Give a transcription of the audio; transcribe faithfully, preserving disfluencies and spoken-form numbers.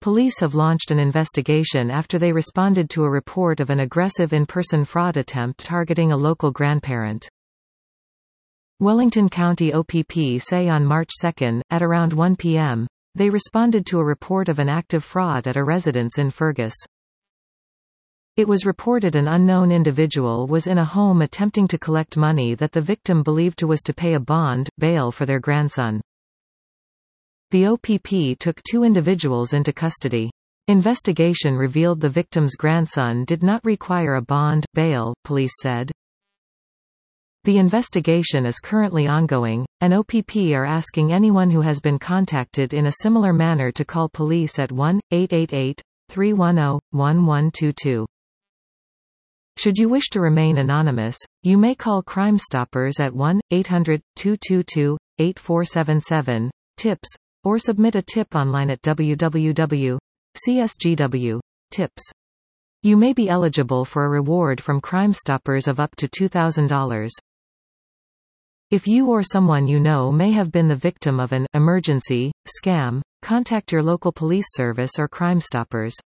Police have launched an investigation after they responded to a report of an aggressive in-person fraud attempt targeting a local grandparent. Wellington County O P P say on March second, at around one p m, they responded to a report of an active fraud at a residence in Fergus. It was reported an unknown individual was in a home attempting to collect money that the victim believed to was to pay a bond, bail for their grandson. The O P P took two individuals into custody. Investigation revealed the victim's grandson did not require a bond, bail, police said. The investigation is currently ongoing, and O P P are asking anyone who has been contacted in a similar manner to call police at one eight eight eight, three one zero, one one two two. Should you wish to remain anonymous, you may call Crime Stoppers at one eight hundred, two two two, eight four seven seven, tips, or submit a tip online at w w w dot c s g w dot tips. You may be eligible for a reward from Crime Stoppers of up to two thousand dollars. If you or someone you know may have been the victim of an emergency scam, contact your local police service or Crime Stoppers.